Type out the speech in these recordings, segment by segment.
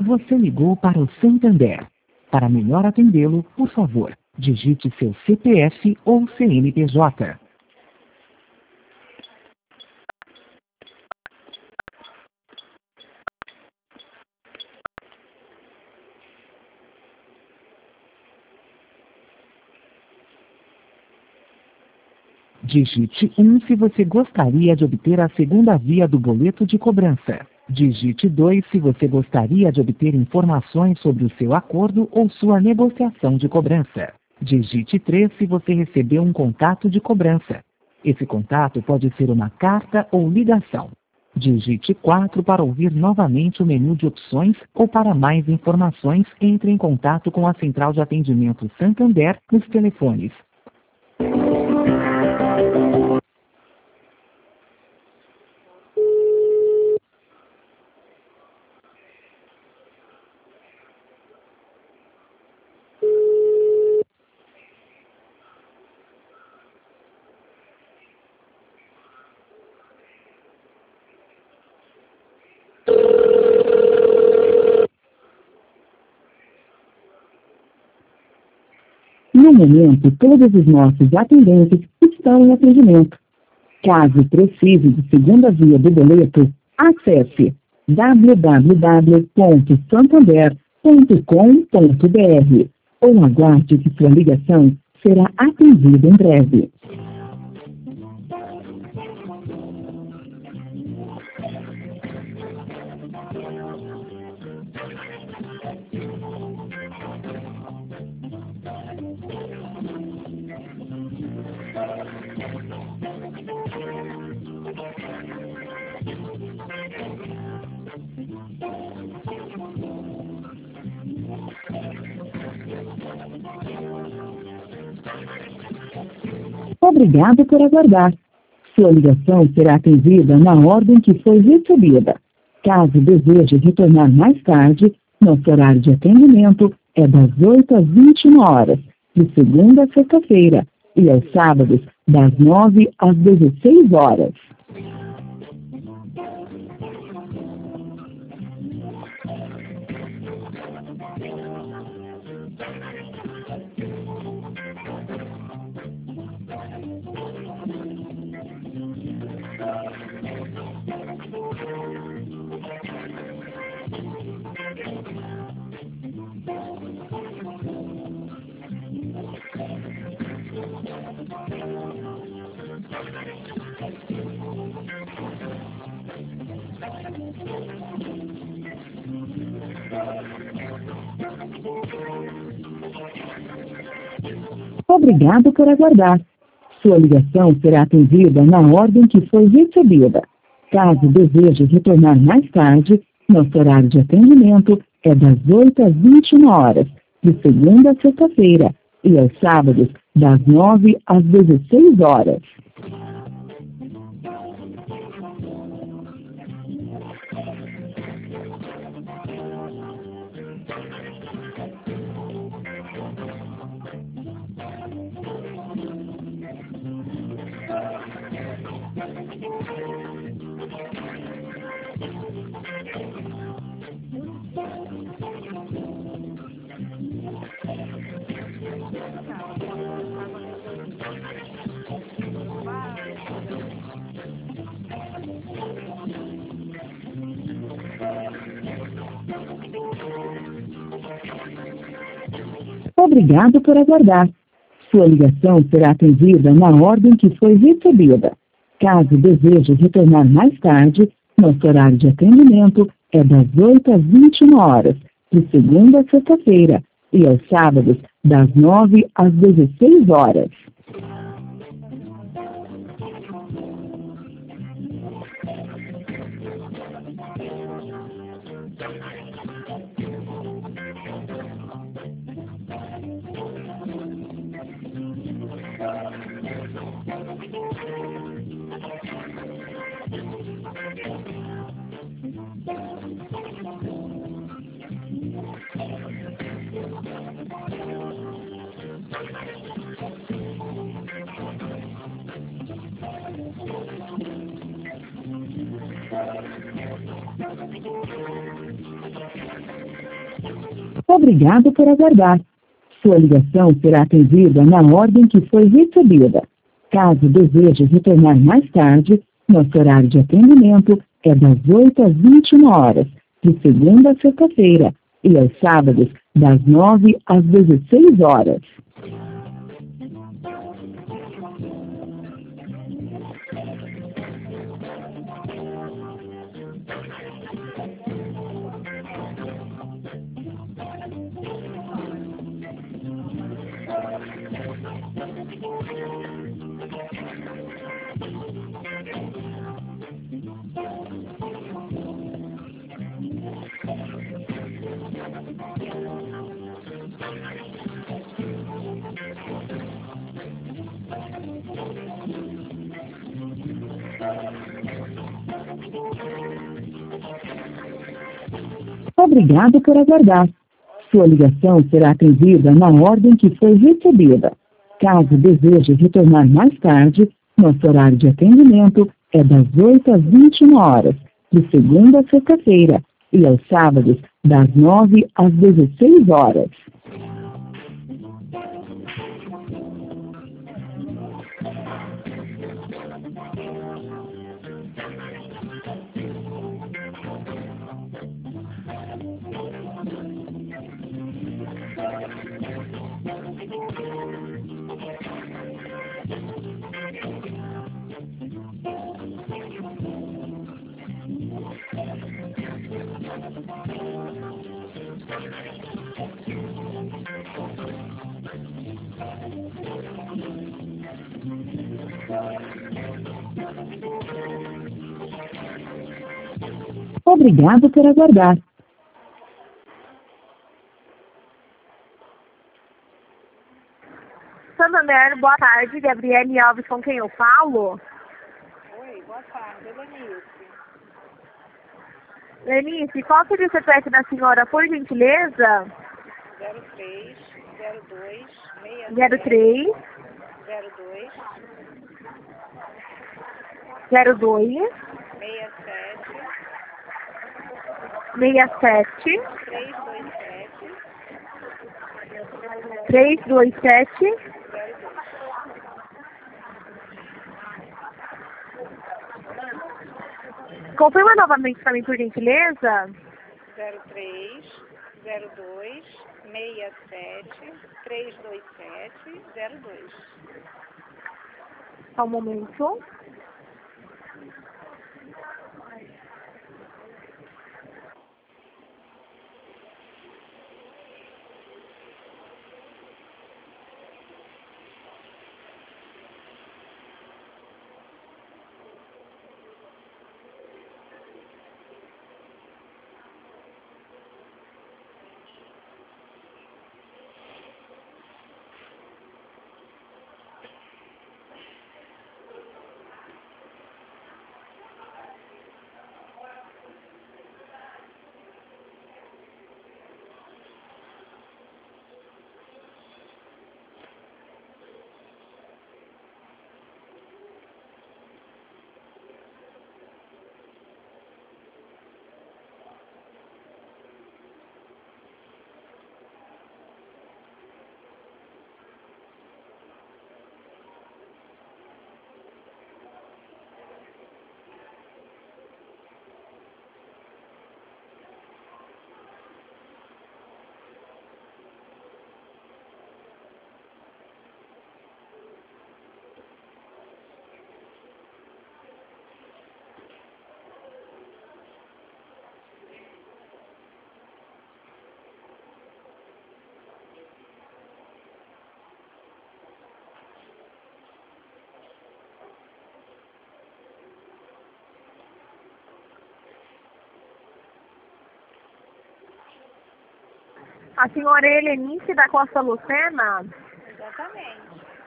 Você ligou para o Santander. Para melhor atendê-lo, por favor, digite seu CPF ou CNPJ. Digite 1 se você gostaria de obter a segunda via do boleto de cobrança. Digite 2 se você gostaria de obter informações sobre o seu acordo ou sua negociação de cobrança. Digite 3 se você recebeu um contato de cobrança. Esse contato pode ser uma carta ou ligação. Digite 4 para ouvir novamente o menu de opções ou para mais informações, entre em contato com a Central de Atendimento Santander nos telefones. No momento, todos os nossos atendentes estão em atendimento. Caso precise de segunda via do boleto, acesse www.santander.com.br ou aguarde que sua ligação será atendida em breve. Obrigado por aguardar. Sua ligação será atendida na ordem que foi recebida. Caso deseje retornar mais tarde, nosso horário de atendimento é das 8 às 21 horas, de segunda a sexta-feira, e aos sábados, das 9 às 16 horas. Obrigado por aguardar. Sua ligação será atendida na ordem que foi recebida. Caso deseje retornar mais tarde, nosso horário de atendimento é das 8 às 21 horas, de segunda a sexta-feira, e aos sábados, das 9 às 16 horas. Obrigado por aguardar. Sua ligação será atendida na ordem que foi recebida. Caso deseje retornar mais tarde, nosso horário de atendimento é das 8 às 21 horas, de segunda a sexta-feira, e aos sábados, das 9 às 16 horas. Obrigado por aguardar. Sua ligação será atendida na ordem que foi recebida. Caso deseje retornar mais tarde, nosso horário de atendimento é das 8 às 21 horas, de segunda a sexta-feira, e aos sábados, das 9 às 16 horas. Obrigado por aguardar. Sua ligação será atendida na ordem que foi recebida. Caso deseje retornar mais tarde, nosso horário de atendimento é das 8 às 21 horas, de segunda a sexta-feira, e aos sábados, das 9 às 16 horas. Obrigado por aguardar. Santander, boa tarde. Gabriele Alves, com quem eu falo? Oi, boa tarde, Lenice. Lenice, qual seria o CPF da senhora, por gentileza? 03 02 03 02 02 67 67 327 327 Confirma novamente para mim, por gentileza. 03 02 67 327 02. Só um momento. A senhora Helenice da Costa Lucena? Exatamente.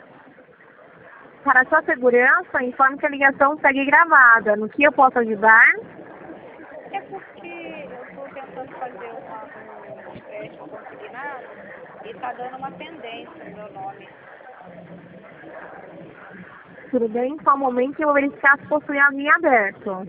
Para sua segurança, informe que a ligação segue gravada. No que eu posso ajudar? É porque eu estou tentando fazer um empréstimo consignado e está dando uma pendência no meu nome. Tudo bem? Só um momento que eu vou verificar se possui alguém aberto.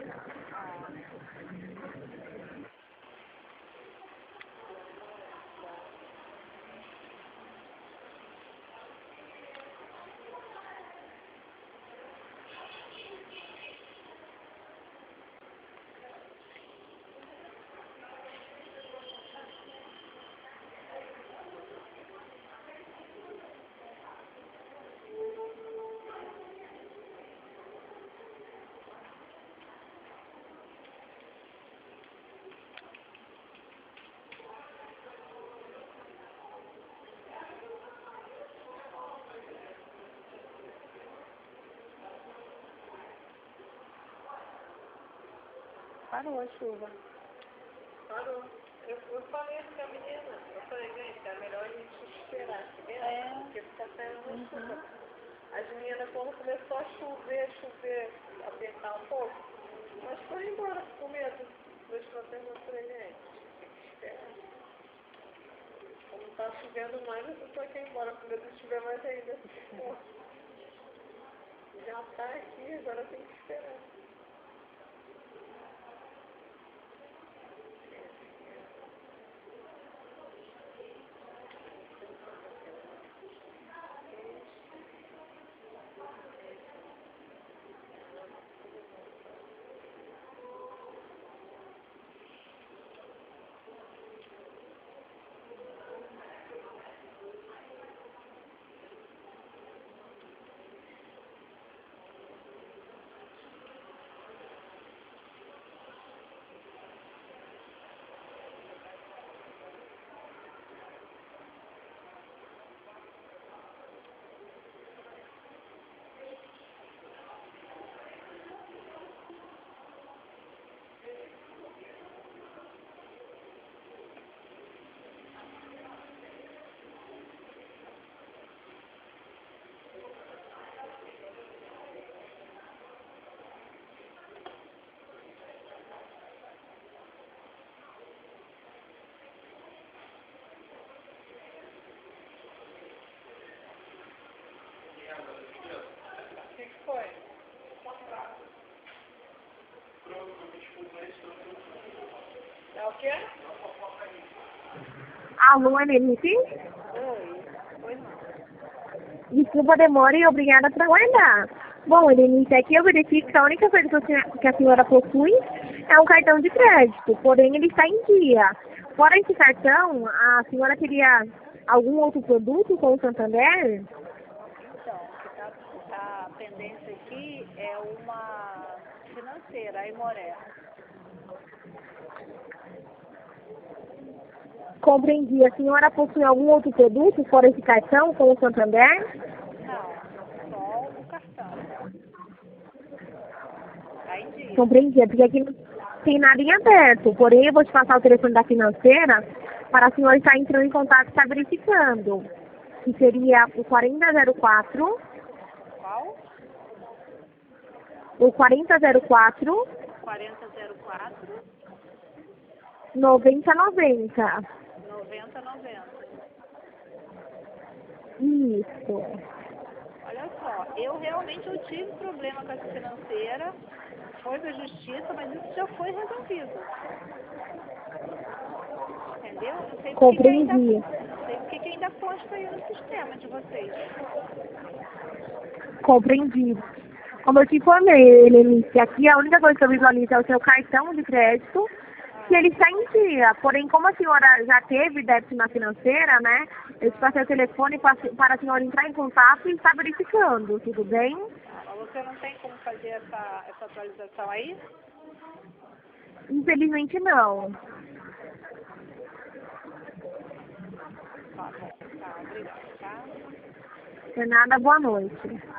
Parou a chuva. Parou. Eu falei com a menina, eu falei, gente, é melhor a gente esperar, porque fica saindo uma chuva. As meninas, quando começou a chover, apertar um pouco, mas foi embora com medo. Depois que eu perguntei, gente, tem que esperar. Como tá chovendo mais, eu tô aqui embora, com medo de chover mais ainda. Pô, já tá aqui, agora tem que esperar. O que foi? É o quê? Alô, Elenice? Oi, não. Desculpa a demora e obrigada por aguardar. Bom, Elenice, aqui eu verifico que a única coisa que a senhora possui é um cartão de crédito, porém ele está em dia. Fora esse cartão, a senhora teria algum outro produto com o Santander? Então, o que tá pendência aqui é uma financeira, a Imoré. Compreendi. A senhora possui algum outro produto fora esse cartão com o Santander? Não, só o cartão. Tá em dia. Compreendi, porque aqui não tem nada em aberto. Porém, eu vou te passar o telefone da financeira para a senhora estar entrando em contato e estar verificando. Que seria o 4004, Qual? o 4004 4004 9090. 9090. Isso. Olha só, eu realmente tive problema com essa financeira, foi para a justiça, mas isso já foi resolvido. Entendeu? Não sei porque que ainda, Compreendi. não sei porque que ainda consta aí no sistema de vocês. Compreendi. Como eu te informei, Helenice, aqui a única coisa que eu visualizo é o seu cartão de crédito, que ele está em dia. Porém, como a senhora já teve débito na financeira, né? Eu te passei o telefone para a senhora entrar em contato e estar verificando, tudo bem? Mas você não tem como fazer essa atualização aí? Infelizmente não. Tá bom, tá, obrigada, tá? De nada, boa noite.